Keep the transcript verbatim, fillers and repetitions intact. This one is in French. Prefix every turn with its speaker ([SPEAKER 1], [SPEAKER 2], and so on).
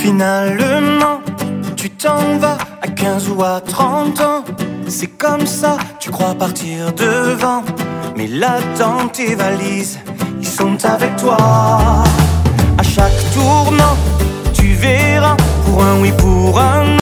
[SPEAKER 1] Finalement, tu t'en vas à quinze ou à trente ans. C'est comme ça, tu crois partir devant. Mais là, dans tes valises, ils sont avec toi. À chaque tournant, tu verras, pour un oui, pour un non.